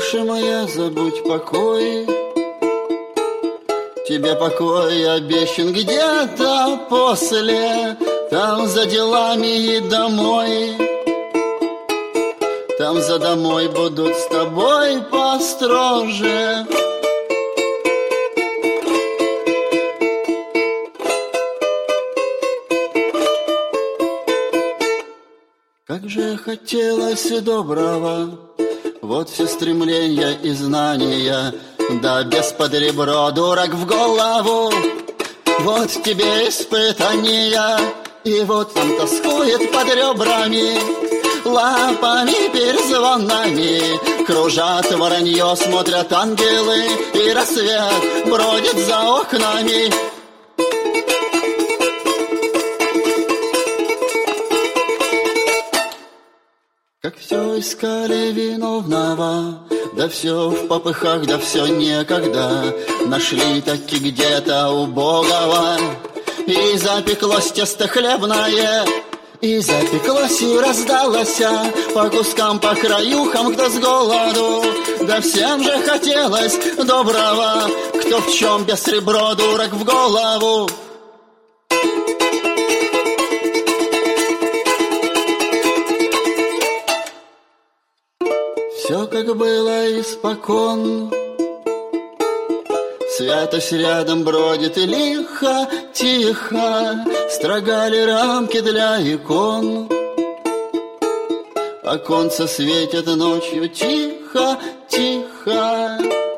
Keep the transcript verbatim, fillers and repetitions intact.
душа моя, забудь покой. Тебе покой обещан где-то после, там за делами и домой. Там за домой будут с тобой построже. Как же хотелось доброго, вот все стремления и знания, да без под ребро, дурак в голову. Вот тебе испытания, и вот он тоскует под ребрами, лапами перезвонами. Кружат воронье, смотрят ангелы, и рассвет бродит за окнами. Как все искали виновного, да все в попыхах, да все некогда. Нашли таки где-то убогого, и запеклось тесто хлебное, и запеклось и раздалось по кускам, по краюхам, кто с голоду. Да всем же хотелось доброго, кто в чем без ребро, дурак в голову. Все как было испокон, святость рядом бродит и лихо, тихо строгали рамки для икон. Оконца светят ночью тихо, тихо.